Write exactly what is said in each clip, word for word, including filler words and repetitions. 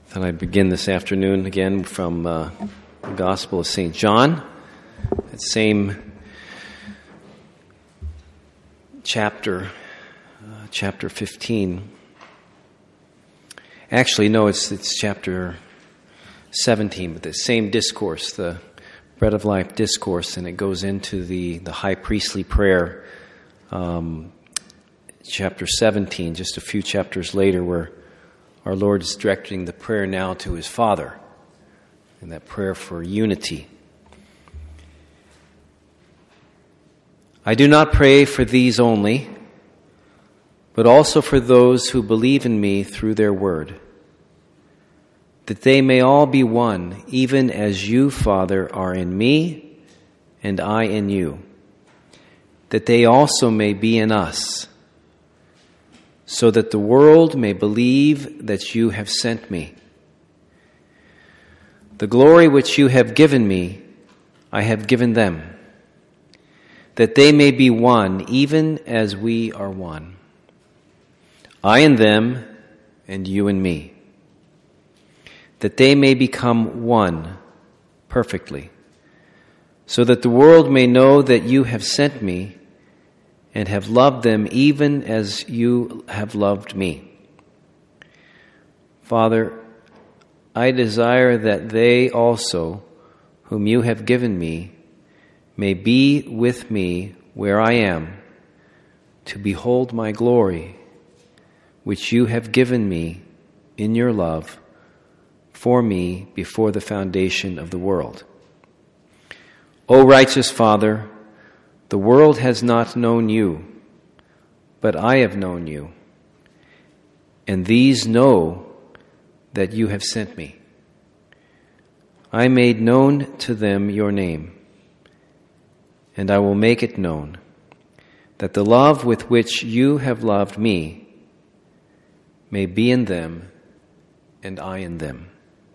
Thought I'd begin this afternoon again from uh, the Gospel of Saint John, that same chapter, uh, chapter fifteen. Actually, no, it's it's chapter seventeen, but the same discourse, the Bread of Life discourse, and it goes into the, the high priestly prayer, um, chapter seventeen, just a few chapters later, where our Lord is directing the prayer now to his Father, and that prayer for unity. I do not pray for these only, but also for those who believe in me through their word, that they may all be one, even as you, Father, are in me and I in you, that they also may be in us, so that the world may believe that you have sent me. The glory which you have given me, I have given them, that they may be one, even as we are one. I and them, and you and me, that they may become one perfectly, so that the world may know that you have sent me and have loved them even as you have loved me. Father, I desire that they also, whom you have given me, may be with me where I am, to behold my glory, which you have given me in your love for me before the foundation of the world. O righteous Father, the world has not known you, but I have known you, and these know that you have sent me. I made known to them your name, and I will make it known, that the love with which you have loved me may be in them, and I in them.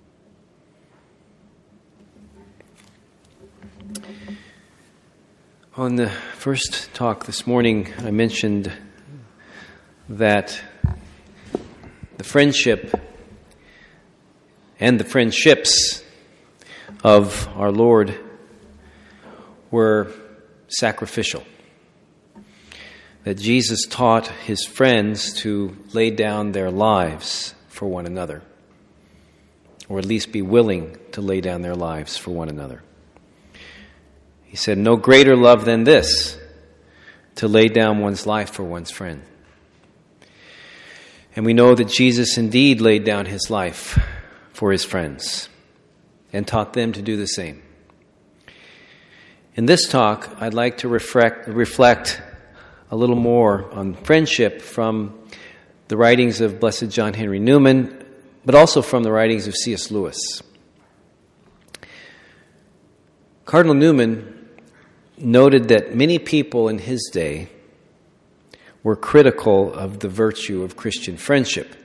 On the first talk this morning, I mentioned that the friendship and the friendships of our Lord were sacrificial. That Jesus taught his friends to lay down their lives for one another, or at least be willing to lay down their lives for one another. He said, no greater love than this, to lay down one's life for one's friend. And we know that Jesus indeed laid down his life for his friends and taught them to do the same. In this talk, I'd like to reflect, reflect a little more on friendship from the writings of Blessed John Henry Newman, but also from the writings of C S Lewis. Cardinal Newman noted that many people in his day were critical of the virtue of Christian friendship.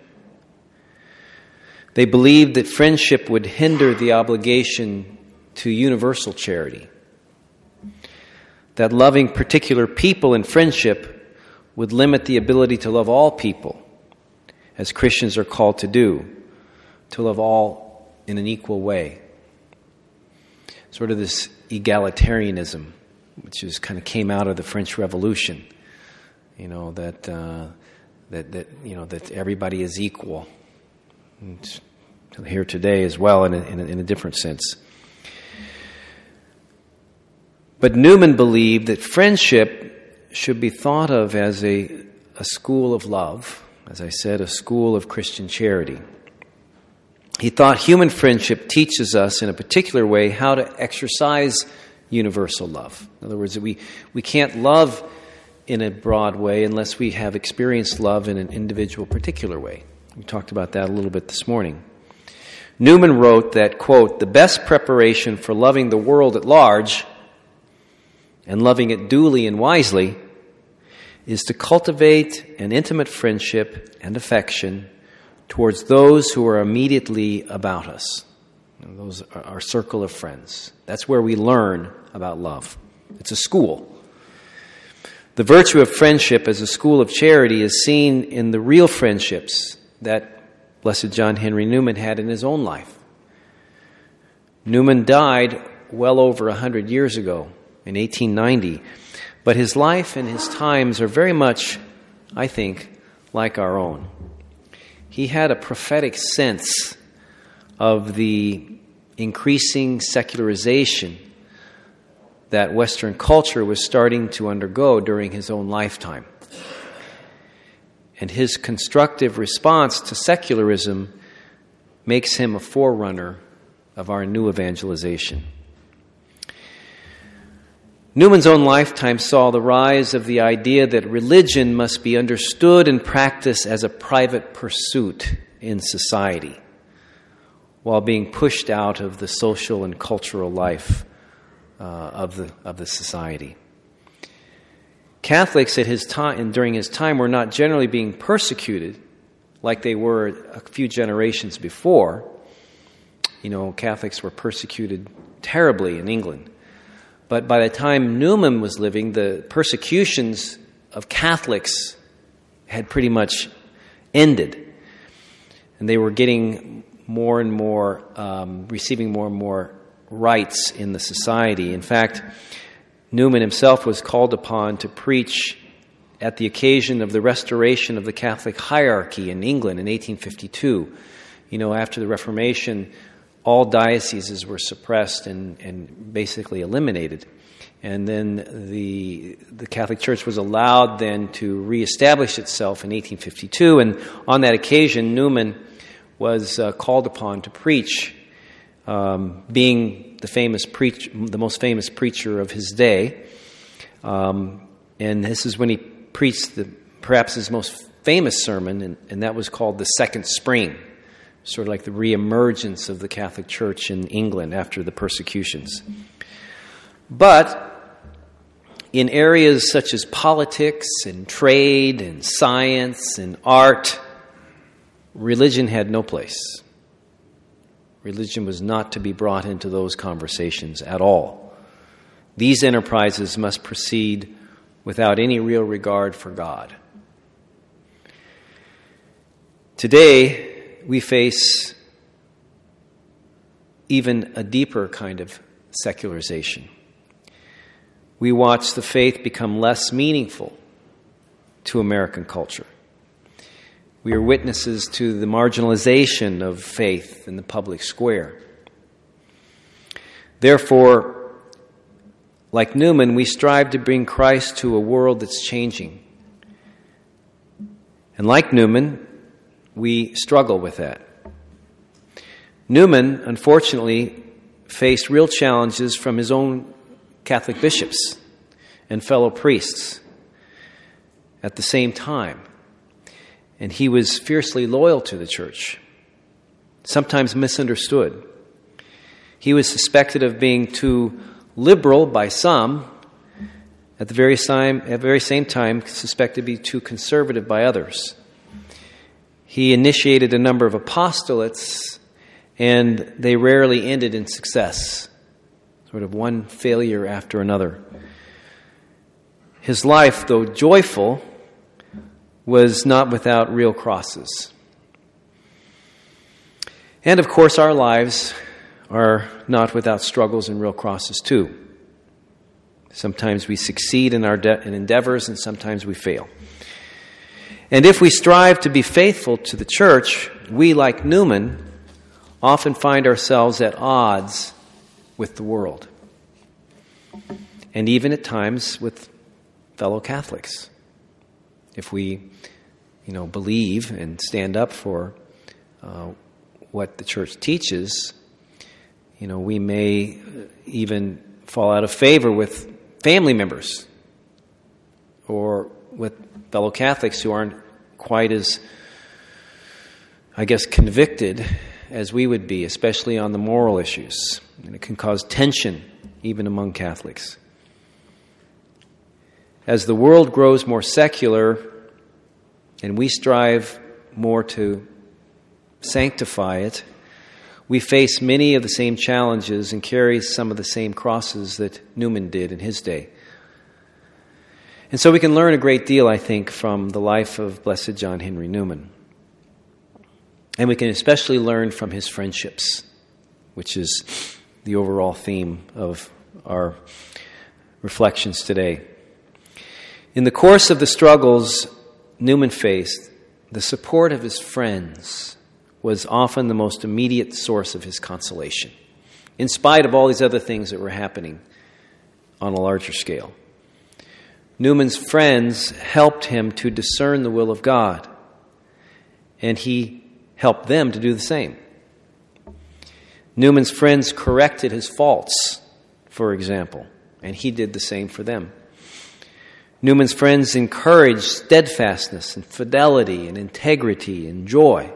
They believed that friendship would hinder the obligation to universal charity, that loving particular people in friendship would limit the ability to love all people, as Christians are called to do, to love all in an equal way. Sort of this egalitarianism, which is kind of came out of the French Revolution, you know, that uh, that that you know that everybody is equal. And here today as well, in a, in, a, in a different sense. But Newman believed that friendship should be thought of as a a school of love, as I said, a school of Christian charity. He thought human friendship teaches us in a particular way how to exercise universal love. In other words, we, we can't love in a broad way unless we have experienced love in an individual particular way. We talked about that a little bit this morning. Newman wrote that, quote, the best preparation for loving the world at large and loving it duly and wisely is to cultivate an intimate friendship and affection towards those who are immediately about us. Those are our circle of friends. That's where we learn about love. It's a school. The virtue of friendship as a school of charity is seen in the real friendships that Blessed John Henry Newman had in his own life. Newman died well over a hundred years ago, in eighteen ninety, but his life and his times are very much, I think, like our own. He had a prophetic sense of the increasing secularization that Western culture was starting to undergo during his own lifetime. And his constructive response to secularism makes him a forerunner of our new evangelization. Newman's own lifetime saw the rise of the idea that religion must be understood and practiced as a private pursuit in society, while being pushed out of the social and cultural life uh, of the of the society. Catholics at his time and during his time were not generally being persecuted like they were a few generations before. You know, Catholics were persecuted terribly in England. But by the time Newman was living, the persecutions of Catholics had pretty much ended. And they were getting more and more, um, receiving more and more rights in the society. In fact, Newman himself was called upon to preach at the occasion of the restoration of the Catholic hierarchy in England in eighteen fifty-two. You know, after the Reformation, all dioceses were suppressed and, and basically eliminated. And then the the Catholic Church was allowed then to reestablish itself in eighteen fifty-two. And on that occasion, Newman was uh, called upon to preach, um, being the famous preach, the most famous preacher of his day. Um, and this is when he preached the, perhaps his most famous sermon, and, and that was called The Second Spring. Sort of like the reemergence of the Catholic Church in England after the persecutions. But in areas such as politics and trade and science and art, religion had no place. Religion was not to be brought into those conversations at all. These enterprises must proceed without any real regard for God. Today, we face even a deeper kind of secularization. We watch the faith become less meaningful to American culture. We are witnesses to the marginalization of faith in the public square. Therefore, like Newman, we strive to bring Christ to a world that's changing. And like Newman, we struggle with that. Newman, unfortunately, faced real challenges from his own Catholic bishops and fellow priests at the same time. And he was fiercely loyal to the church, sometimes misunderstood. He was suspected of being too liberal by some, at the very same, at the very same time suspected to be too conservative by others. He initiated a number of apostolates, and they rarely ended in success, sort of one failure after another. His life, though joyful, was not without real crosses. And of course, our lives are not without struggles and real crosses too. Sometimes we succeed in our de- in endeavors, and sometimes we fail. And if we strive to be faithful to the church, we, like Newman, often find ourselves at odds with the world. And even at times with fellow Catholics. If we, you know, believe and stand up for uh, what the church teaches, you know, we may even fall out of favor with family members or with fellow Catholics who aren't quite as, I guess, convicted as we would be, especially on the moral issues. And it can cause tension even among Catholics. As the world grows more secular and we strive more to sanctify it, we face many of the same challenges and carry some of the same crosses that Newman did in his day. And so we can learn a great deal, I think, from the life of Blessed John Henry Newman. And we can especially learn from his friendships, which is the overall theme of our reflections today. In the course of the struggles Newman faced, the support of his friends was often the most immediate source of his consolation, in spite of all these other things that were happening on a larger scale. Newman's friends helped him to discern the will of God, and he helped them to do the same. Newman's friends corrected his faults, for example, and he did the same for them. Newman's friends encouraged steadfastness and fidelity and integrity and joy.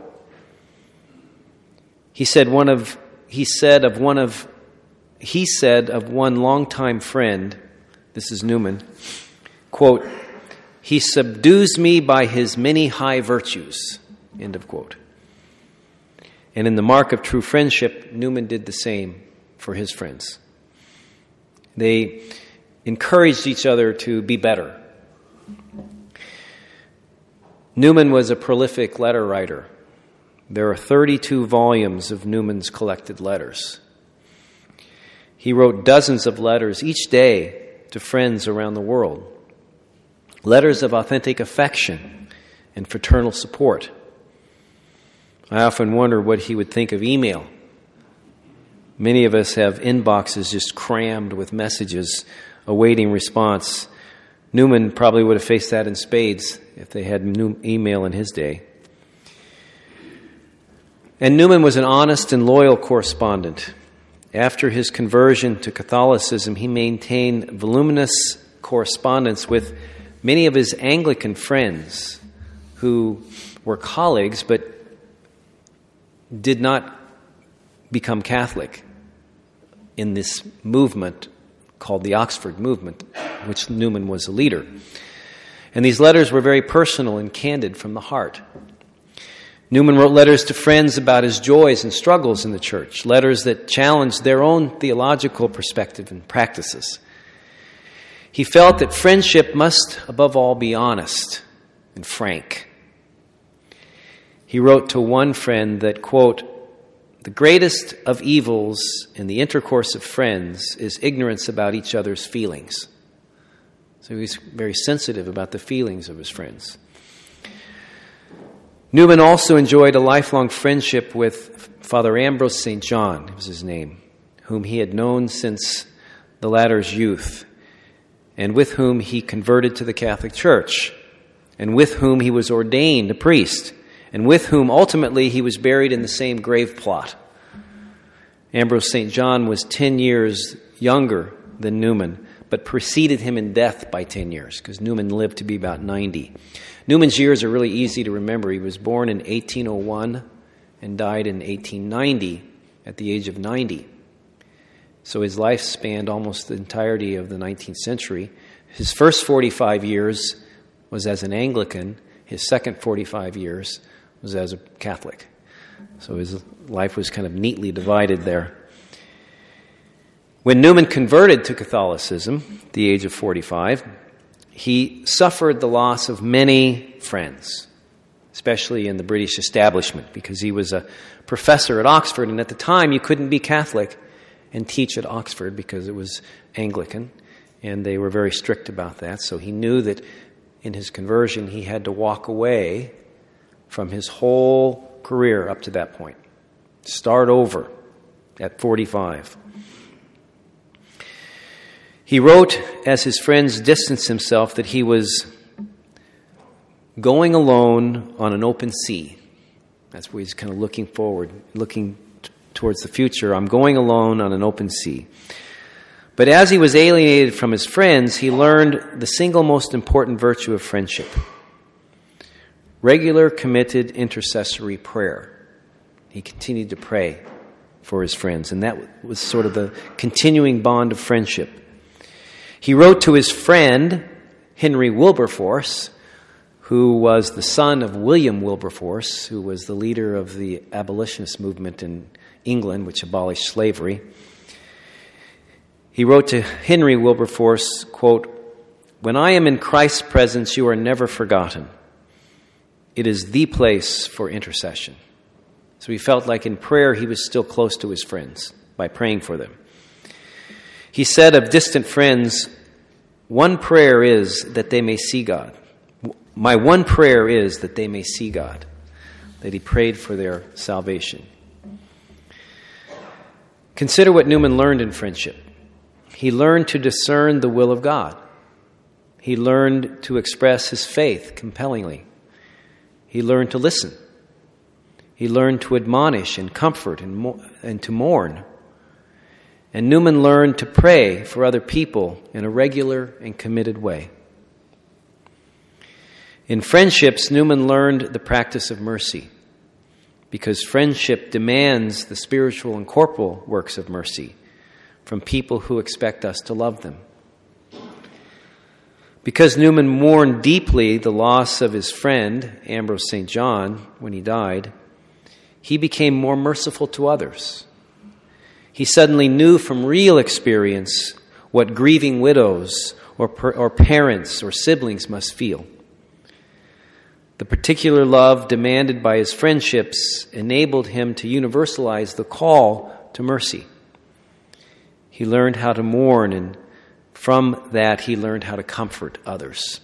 He said one of he said of one of he said of one longtime friend, this is Newman, quote, "He subdues me by his many high virtues," end of quote. And in the mark of true friendship, Newman did the same for his friends. They encouraged each other to be better. Newman was a prolific letter writer. There are thirty-two volumes of Newman's collected letters. He wrote dozens of letters each day to friends around the world. Letters of authentic affection and fraternal support. I often wonder what he would think of email. Many of us have inboxes just crammed with messages awaiting response. Newman probably would have faced that in spades if they had new email in his day. And Newman was an honest and loyal correspondent. After his conversion to Catholicism, he maintained voluminous correspondence with many of his Anglican friends who were colleagues but did not become Catholic in this movement called the Oxford Movement, which Newman was a leader. And these letters were very personal and candid from the heart. Newman wrote letters to friends about his joys and struggles in the church, letters that challenged their own theological perspective and practices. He felt that friendship must, above all, be honest and frank. He wrote to one friend that, quote, "The greatest of evils in the intercourse of friends is ignorance about each other's feelings." So he's very sensitive about the feelings of his friends. Newman also enjoyed a lifelong friendship with Father Ambrose Saint John, was his name, whom he had known since the latter's youth, and with whom he converted to the Catholic Church, and with whom he was ordained a priest, and with whom ultimately he was buried in the same grave plot. Ambrose Saint John was ten years younger than Newman, but preceded him in death by ten years, because Newman lived to be about ninety. Newman's years are really easy to remember. He was born in eighteen oh one and died in eighteen ninety at the age of ninety. So his life spanned almost the entirety of the nineteenth century. His first forty-five years was as an Anglican. His second forty-five years was as a Catholic. So his life was kind of neatly divided there. When Newman converted to Catholicism at the age of forty-five, he suffered the loss of many friends, especially in the British establishment, because he was a professor at Oxford, and at the time you couldn't be Catholic and teach at Oxford because it was Anglican, and they were very strict about that. So he knew that in his conversion he had to walk away from his whole career up to that point. Start over at forty-five. He wrote, as his friends distanced himself, that he was going alone on an open sea. That's where he's kind of looking forward, looking t- towards the future. I'm going alone on an open sea. But as he was alienated from his friends, he learned the single most important virtue of friendship: regular, committed, intercessory prayer. He continued to pray for his friends, and that was sort of the continuing bond of friendship. He wrote to his friend, Henry Wilberforce, who was the son of William Wilberforce, who was the leader of the abolitionist movement in England, which abolished slavery. He wrote to Henry Wilberforce, quote, "When I am in Christ's presence, you are never forgotten. It is the place for intercession." So he felt like in prayer he was still close to his friends by praying for them. He said of distant friends, "One prayer is that they may see God. My one prayer is that they may see God," that he prayed for their salvation. Consider what Newman learned in friendship. He learned to discern the will of God. He learned to express his faith compellingly. He learned to listen. He learned to admonish and comfort and, mo- and to mourn. And Newman learned to pray for other people in a regular and committed way. In friendships, Newman learned the practice of mercy, because friendship demands the spiritual and corporal works of mercy from people who expect us to love them. Because Newman mourned deeply the loss of his friend, Ambrose Saint John, when he died, he became more merciful to others. He suddenly knew from real experience what grieving widows or, per, or parents or siblings must feel. The particular love demanded by his friendships enabled him to universalize the call to mercy. He learned how to mourn, and from that he learned how to comfort others.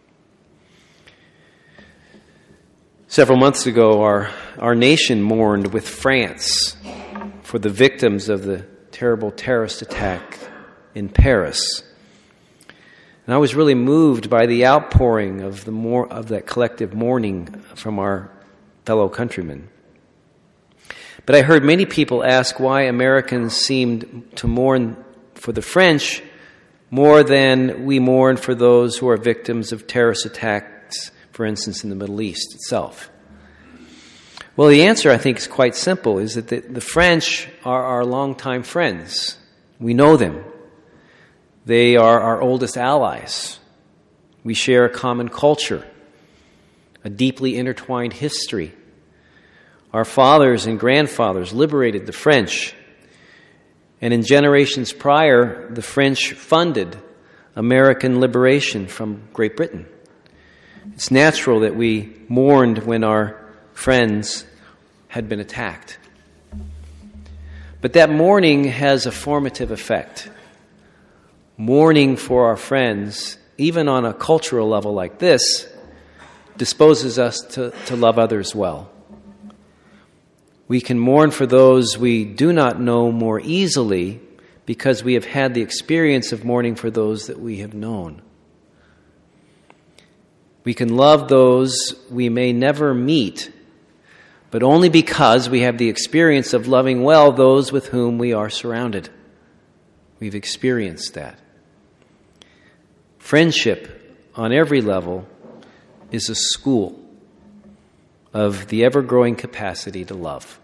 Several months ago, our, our nation mourned with France for the victims of the terrible terrorist attack in Paris. And I was really moved by the outpouring of the more of that collective mourning from our fellow countrymen. But I heard many people ask why Americans seemed to mourn for the French more than we mourn for those who are victims of terrorist attacks, for instance, in the Middle East itself. Well, the answer, I think, is quite simple, is that the, the French are our longtime friends. We know them. They are our oldest allies. We share a common culture, a deeply intertwined history. Our fathers and grandfathers liberated the French, and in generations prior, the French funded American liberation from Great Britain. It's natural that we mourned when our friends had been attacked. But that mourning has a formative effect. Mourning for our friends, even on a cultural level like this, disposes us to, to love others well. We can mourn for those we do not know more easily because we have had the experience of mourning for those that we have known. We can love those we may never meet, but only because we have the experience of loving well those with whom we are surrounded. We've experienced that. Friendship, on every level, is a school of the ever-growing capacity to love.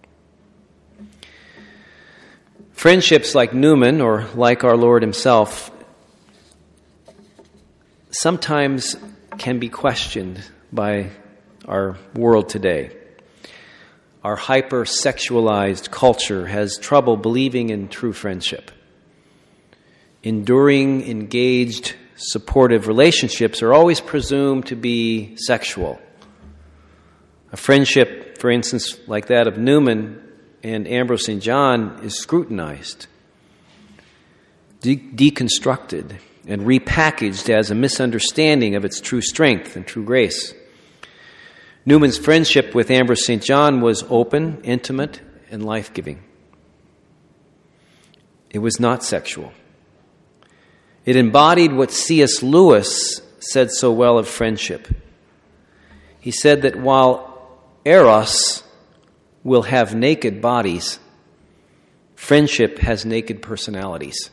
Friendships like Newman, or like our Lord himself, sometimes can be questioned by our world today. Our hyper-sexualized culture has trouble believing in true friendship. Enduring, engaged, supportive relationships are always presumed to be sexual. A friendship, for instance, like that of Newman and Ambrose Saint John is scrutinized, de- deconstructed, and repackaged as a misunderstanding of its true strength and true grace. Newman's friendship with Ambrose Saint John was open, intimate, and life-giving. It was not sexual. It embodied what C S Lewis said so well of friendship. He said that while eros will have naked bodies, friendship has naked personalities.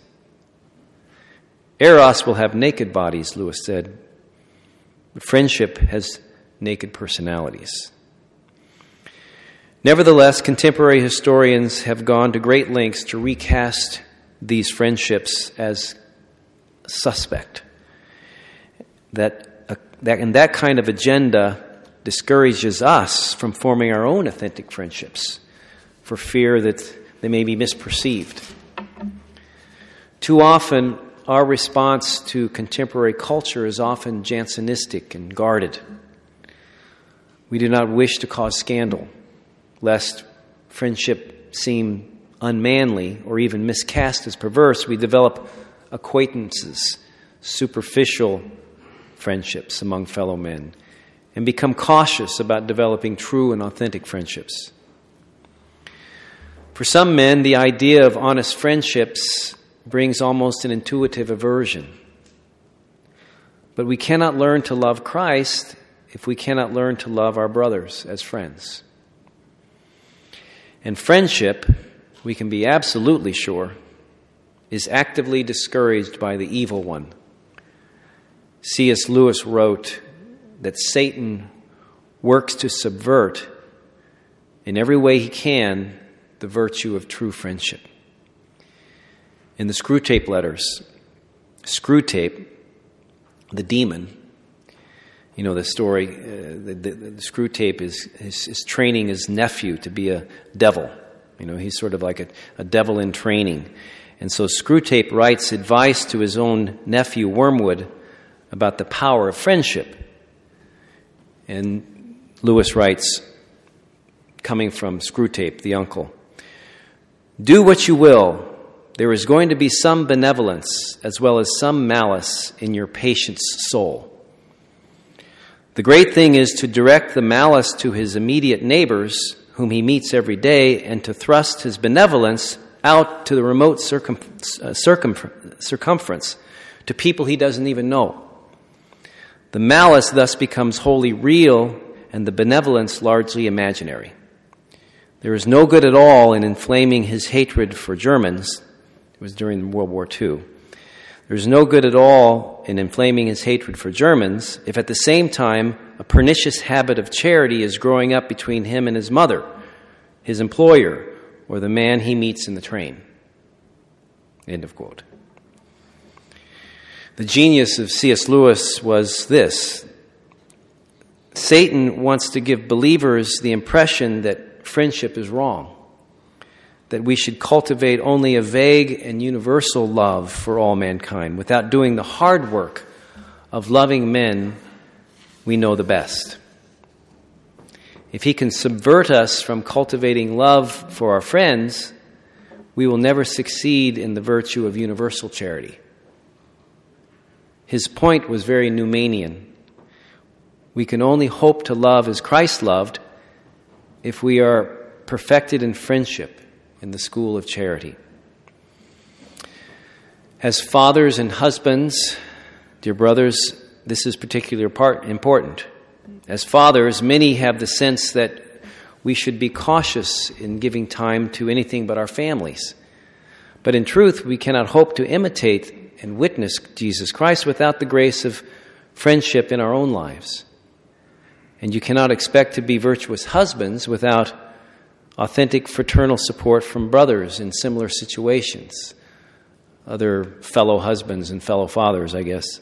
Eros will have naked bodies, Lewis said, but friendship has naked personalities. Nevertheless, contemporary historians have gone to great lengths to recast these friendships as suspect. That, uh, that and that kind of agenda discourages us from forming our own authentic friendships for fear that they may be misperceived. Too often, our response to contemporary culture is often Jansenistic and guarded. We do not wish to cause scandal. lest friendship seem unmanly or even miscast as perverse, we develop acquaintances, superficial friendships among fellow men, and become cautious about developing true and authentic friendships. For some men, the idea of honest friendships brings almost an intuitive aversion. But we cannot learn to love Christ if we cannot learn to love our brothers as friends. And friendship, we can be absolutely sure, is actively discouraged by the evil one. C S Lewis wrote that Satan works to subvert, in every way he can, the virtue of true friendship. In the Screwtape Letters, Screwtape, the demon, you know the story, uh, the, the, the Screwtape is, is, is training his nephew to be a devil. You know, he's sort of like a, a devil in training. And so Screwtape writes advice to his own nephew, Wormwood, about the power of friendship. And Lewis writes, coming from Screwtape, the uncle, "Do what you will, there is going to be some benevolence as well as some malice in your patient's soul. The great thing is to direct the malice to his immediate neighbors, whom he meets every day, and to thrust his benevolence out to the remote circum- uh, circum- circumference, to people he doesn't even know. The malice thus becomes wholly real, and the benevolence largely imaginary. There is no good at all in inflaming his hatred for Germans." It was during World War Two. "There's no good at all in inflaming his hatred for Germans if at the same time a pernicious habit of charity is growing up between him and his mother, his employer, or the man he meets in the train." End of quote. The genius of C S Lewis was this: Satan wants to give believers the impression that friendship is wrong, that we should cultivate only a vague and universal love for all mankind without doing the hard work of loving men we know the best. If he can subvert us from cultivating love for our friends, we will never succeed in the virtue of universal charity. His point was very Newmanian. We can only hope to love as Christ loved if we are perfected in friendship in the school of charity. As fathers and husbands, dear brothers, this is particularly part important. As fathers, many have the sense that we should be cautious in giving time to anything but our families. But in truth, we cannot hope to imitate and witness Jesus Christ without the grace of friendship in our own lives. And you cannot expect to be virtuous husbands without authentic fraternal support from brothers in similar situations, other fellow husbands and fellow fathers, I guess.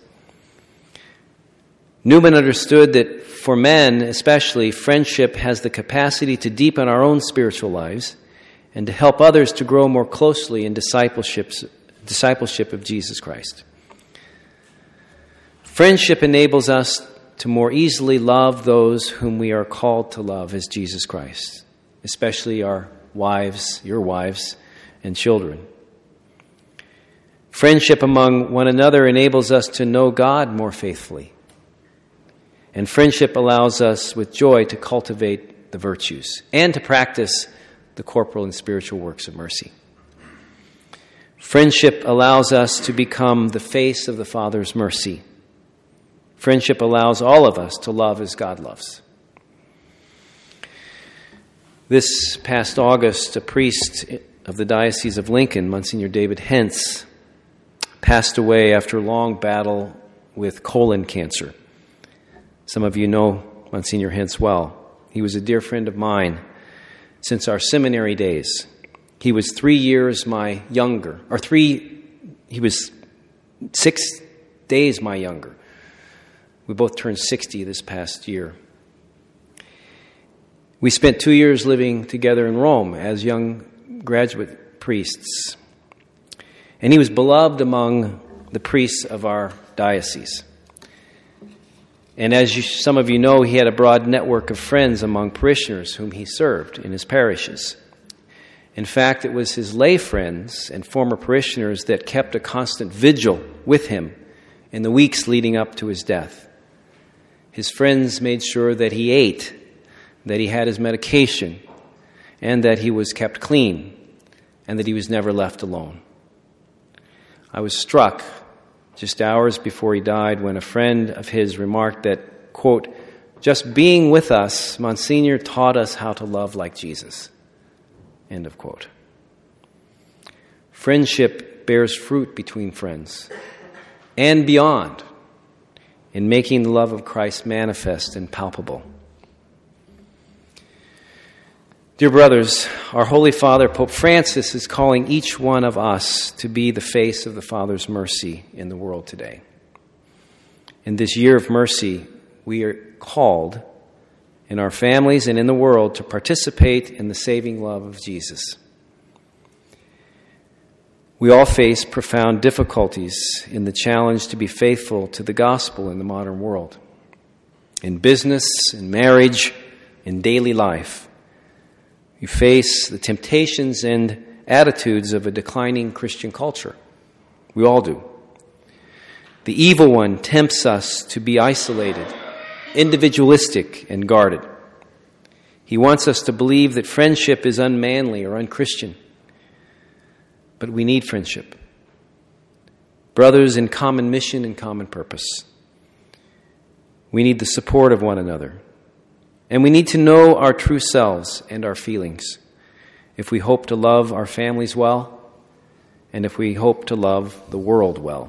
Newman understood that for men especially, friendship has the capacity to deepen our own spiritual lives and to help others to grow more closely in discipleship, discipleship of Jesus Christ. Friendship enables us to more easily love those whom we are called to love as Jesus Christ, especially our wives, your wives, and children. Friendship among one another enables us to know God more faithfully. And friendship allows us with joy to cultivate the virtues and to practice the corporal and spiritual works of mercy. Friendship allows us to become the face of the Father's mercy. Friendship allows all of us to love as God loves. This past August, a priest of the Diocese of Lincoln, Monsignor David Hentz, passed away after a long battle with colon cancer. Some of you know Monsignor Hentz well. He was a dear friend of mine since our seminary days. He was three years my younger, or three, he was six days my younger. We both turned sixty this past year. We spent two years living together in Rome as young graduate priests. And he was beloved among the priests of our diocese. And as you, some of you know, he had a broad network of friends among parishioners whom he served in his parishes. In fact, it was his lay friends and former parishioners that kept a constant vigil with him in the weeks leading up to his death. His friends made sure that he ate, that he had his medication, and that he was kept clean, and that he was never left alone. I was struck just hours before he died when a friend of his remarked that, quote, "Just being with us, Monsignor taught us how to love like Jesus," end of quote. Friendship bears fruit between friends and beyond in making the love of Christ manifest and palpable. Dear brothers, our Holy Father, Pope Francis, is calling each one of us to be the face of the Father's mercy in the world today. In this year of mercy, we are called in our families and in the world to participate in the saving love of Jesus. We all face profound difficulties in the challenge to be faithful to the gospel in the modern world. In business, in marriage, in daily life, you face the temptations and attitudes of a declining Christian culture. We all do. The evil one tempts us to be isolated, individualistic, and guarded. He wants us to believe that friendship is unmanly or unchristian. But we need friendship. Brothers in common mission and common purpose. We need the support of one another. And we need to know our true selves and our feelings if we hope to love our families well and if we hope to love the world well.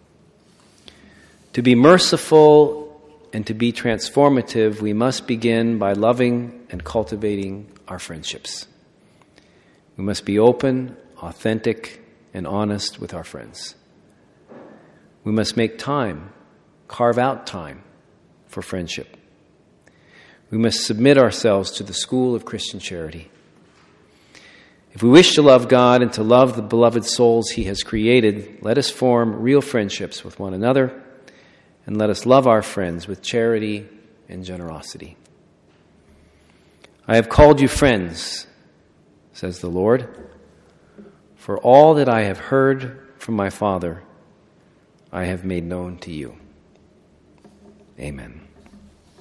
To be merciful and to be transformative, we must begin by loving and cultivating our friendships. We must be open, authentic, and honest with our friends. We must make time, carve out time for friendship. We must submit ourselves to the school of Christian charity. If we wish to love God and to love the beloved souls He has created, let us form real friendships with one another, and let us love our friends with charity and generosity. I have called you friends, says the Lord, for all that I have heard from my Father, I have made known to you. Amen.